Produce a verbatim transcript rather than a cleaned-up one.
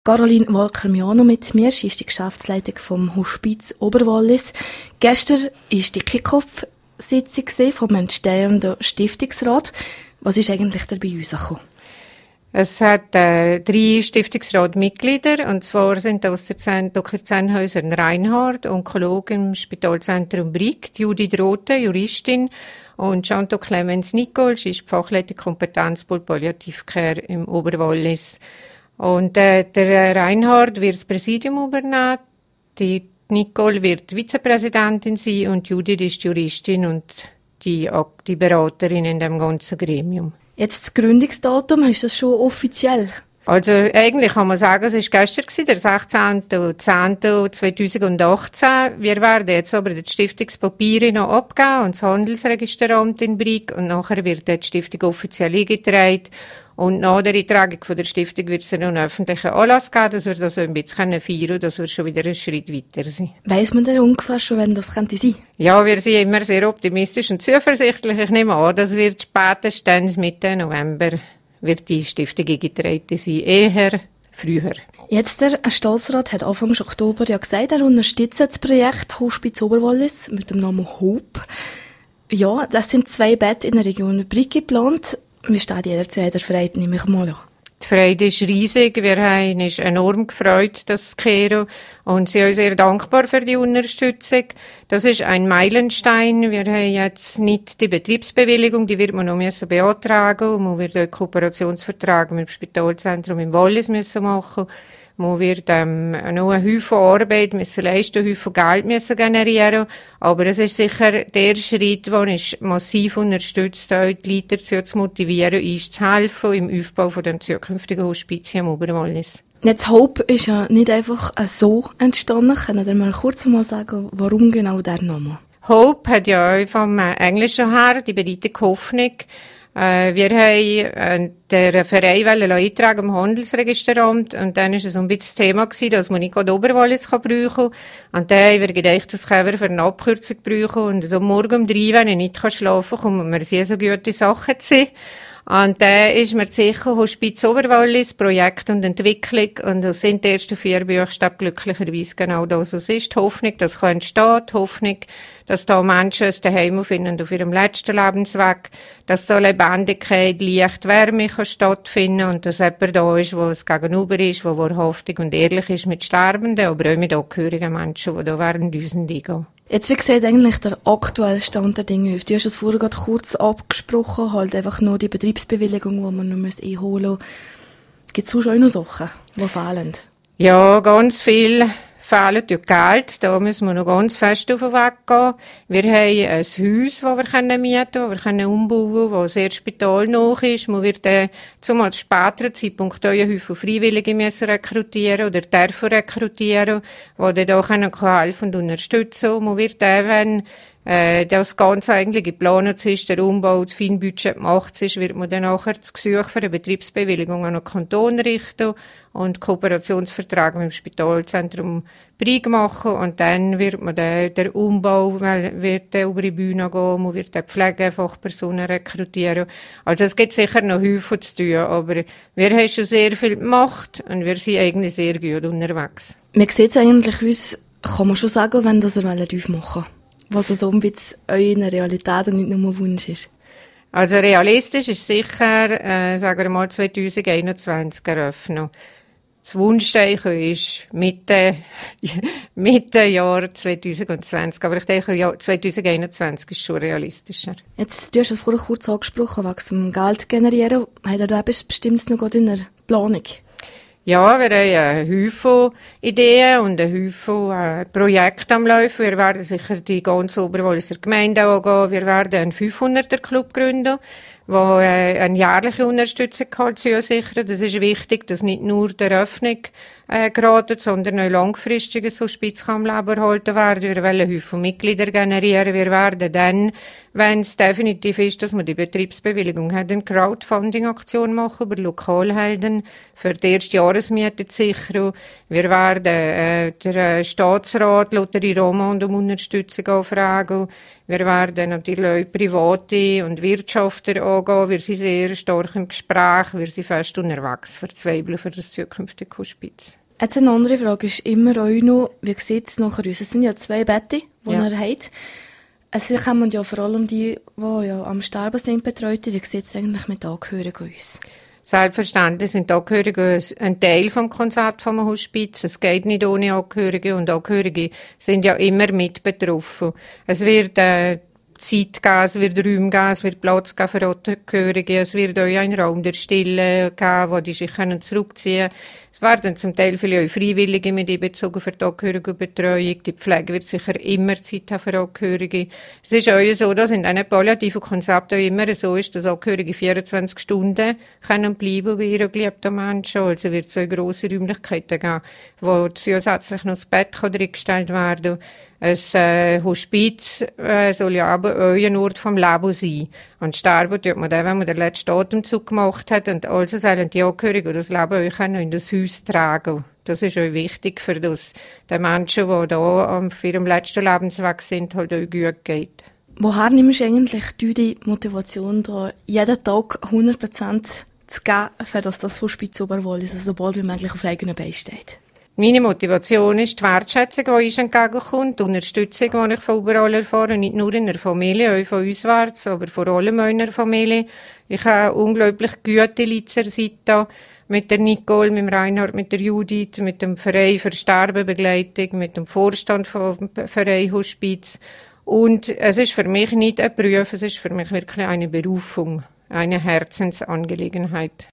Caroline Walker-Miano mit mir, sie ist die Geschäftsleitung vom Hospiz Oberwallis. Gestern war die Kick-Off-Sitzung vom entstehenden Stiftungsrat. Was ist eigentlich dabei rausgekommen? Es hat äh, drei Stiftungsratmitglieder, und zwar sind aus der Zahn- Doktor Zennhäuser Reinhard, Onkologe im Spitalzentrum Brig, Judith Rothe, Juristin, und Chantal Clemens Nicole, sie ist Fachleitung Kompetenzpool Palliativcare im Oberwallis. Und äh, der Reinhard wird das Präsidium übernehmen, die Nicole wird Vizepräsidentin sein und Judith ist Juristin und die, die Beraterin in dem ganzen Gremium. Jetzt das Gründungsdatum, ist das schon offiziell? Also eigentlich kann man sagen, es war gestern, der sechzehnten zehnten zweitausendachtzehn. Wir werden jetzt aber die Stiftungspapiere noch abgeben und das Handelsregisteramt in Brig, und nachher wird die Stiftung offiziell eingetragen. Und nach der Eintragung von der Stiftung wird es dann einen öffentlichen Anlass geben, dass wir das so ein bisschen feiern können, dass wir schon wieder einen Schritt weiter sind. Weiss man denn ungefähr schon, wann das könnte sein? Ja, wir sind immer sehr optimistisch und zuversichtlich. Ich nehme an, das wird spätestens Mitte November wird die Stiftung eingetreten sein, eher früher. Jetzt der Staatsrat hat Anfang Oktober ja gesagt, er unterstützt das Projekt Hospiz Oberwallis mit dem Namen HOPE. Ja, das sind zwei Betten in der Region Brig geplant. Wie steht jeder zu jeder Freude, nehme ich mal an? Die Freude ist riesig. Wir haben uns enorm gefreut, das Kero, und sind auch sehr dankbar für die Unterstützung. Das ist ein Meilenstein. Wir haben jetzt nicht die Betriebsbewilligung, die wird man noch müssen beantragen, und man wird einen Kooperationsvertrag mit dem Spitalzentrum im Wallis müssen machen. Man wird ähm, noch einen Haufen Arbeit müssen leisten, einen Haufen Geld müssen generieren. Aber es ist sicher der Schritt, der uns massiv unterstützt, auch die Leute dazu zu motivieren, uns zu helfen im Aufbau von dem zukünftigen Hospiz im Oberwallis. Jetzt HOPE ist ja nicht einfach so entstanden. Können Sie mal kurz mal sagen, warum genau der Name? HOPE hat ja auch vom Englischen her die bedeutet Hoffnung. Äh, wir haben äh, den Verein eintragen im Handelsregisteramt, und dann war es so ein bisschen das Thema gewesen, dass man nicht gerade Oberwallis brauchen kann. Und dann haben wir gedacht, das können wir für eine Abkürzung brauchen. Und so morgen um drei, wenn ich nicht schlafen kann, kommen wir sehr so gute Sachen zu sehen. Und dann ist mir sicher Hospiz Oberwallis, Projekt und Entwicklung, und das sind die ersten vier Buchstaben glücklicherweise genau das, was ist. Die Hoffnung, dass es entstehen, die Hoffnung, dass da Menschen ein Zuhause finden auf ihrem letzten Lebensweg, dass da Lebendigkeit, Licht, Wärme kann stattfinden und dass jemand da ist, wo es gegenüber ist, wo wahrhaftig und ehrlich ist mit Sterbenden, aber auch mit angehörigen Menschen, die da während uns eingehen. Jetzt, wie sieht eigentlich der aktuelle Stand der Dinge aus? Du hast es vorher gerade kurz abgesprochen, halt einfach nur die Betriebsbewilligung, die man noch einholen muss. Gibt es sonst auch noch Sachen, die fehlen? Ja, ganz viel fehlen durch Geld. Da müssen wir noch ganz fest auf den Weg gehen. Wir haben ein Haus, das wir mieten können, das wir umbauen können, das sehr spitalnah ist. Man wird dann zum späteren Zeitpunkt auch einen Haufen Freiwillige müssen rekrutieren oder dürfen rekrutieren, die dann da helfen und unterstützen können. Man wird dann, wenn äh, das Ganze eigentlich geplant ist, der Umbau, das Feinbudget gemacht ist, wird man dann nachher das Gesuch für eine Betriebsbewilligung an den Kanton richten und Kooperationsvertrag mit dem Spitalzentrum Brig machen, und dann wird man den, der Umbau wird dann über die Bühne gehen, man wird dann Pflegefachpersonen rekrutieren. Also es gibt sicher noch Haufen zu tun, aber wir haben schon sehr viel gemacht und wir sind eigentlich sehr gut unterwegs. Man sieht es eigentlich, uns kann man schon sagen, wenn das er machen will, was so ein bisschen eure Realität und nicht nur ein Wunsch ist. Also realistisch ist sicher, äh, sagen wir mal, zwanzig einundzwanzig eröffnen. Das Wunschzeichen ist Mitte, Mitte Jahr zwanzig zwanzig. Aber ich denke, ja, zwanzig einundzwanzig ist schon realistischer. Jetzt, du hast es vorher kurz angesprochen, wegen dem Geld generieren. Hat er da bestimmt noch gerade in der Planung? Ja, wir haben einen Haufen Ideen und einen Haufen äh, Projekte am Laufen. Wir werden sicher die ganze Oberwalliser Gemeinde angehen. Wir werden einen fünfhunderter Club gründen, der äh, eine jährliche Unterstützung halt zusichern. Das ist wichtig, dass nicht nur die Eröffnung äh, geraten, sondern auch langfristig so Hospiz am Leben erhalten werden. Wir wollen Haufen Mitglieder generieren. Wir werden dann, wenn es definitiv ist, dass wir die Betriebsbewilligung haben, eine Crowdfunding-Aktion machen über Lokalhelden für die erste Jahresmiete zu sichern. Wir werden äh, der Staatsrat Lotterie Romand um Unterstützung anfragen. Wir werden natürlich auch Private und Wirtschafter angehen, angehen, wir sind sehr stark im Gespräch, wir sind fest unterwegs, verzweifeln für das zukünftige Hospiz. Jetzt eine andere Frage ist immer auch noch, wie sieht es nachher aus? Es sind ja zwei Betten, die Ja. ihr habt. Es kommen ja vor allem die, die ja am Sterben sind, betreut. Wie sieht es eigentlich mit Angehörigen aus? Selbstverständlich sind Angehörige ein Teil vom Konzept vom Hospiz. Es geht nicht ohne Angehörige und Angehörige sind ja immer mit betroffen. Es wird äh, Zeit geben, es wird Räume geben, es wird Platz geben für Angehörige, es wird auch einen Raum der Stille geben, wo die sich können zurückziehen können. Es werden zum Teil viele auch Freiwillige mit einbezogen für die Angehörigenbetreuung. Die Pflege wird sicher immer Zeit haben für Angehörige. Es ist auch so, dass in einem palliativen Konzept auch immer so ist, dass Angehörige vierundzwanzig Stunden können bleiben bei ihren geliebten Menschen. Also wird es auch grosse Räumlichkeiten geben, wo zusätzlich noch das Bett dringestellt werden kann. Ein äh, Hospiz äh, soll ja aber auch ein Ort vom Leben sein. Und sterben tut man dann, wenn man den letzten Atemzug gemacht hat. Und also sollen die Angehörigen das Leben auch in das Haus tragen. Das ist auch wichtig, für das den Menschen, die da auf ihrem letzten Lebensweg sind, halt auch gut geht. Woher nimmst du eigentlich du die Motivation, da jeden Tag hundert Prozent zu geben, für dass das Hospiz Oberwallis also so bald wie möglich auf eigenen Beinen steht? Meine Motivation ist die Wertschätzung, die uns entgegenkommt, die Unterstützung, die ich von überall erfahre, nicht nur in der Familie, auch von uns wärts, aber vor allem auch in der Familie. Ich habe unglaublich gute Leute zur Seite, mit der Nicole, mit dem Reinhard, mit der Judith, mit dem Verein für Sterbenbegleitung, mit dem Vorstand vom Verein Hospiz. Und es ist für mich nicht ein Beruf, es ist für mich wirklich eine Berufung, eine Herzensangelegenheit.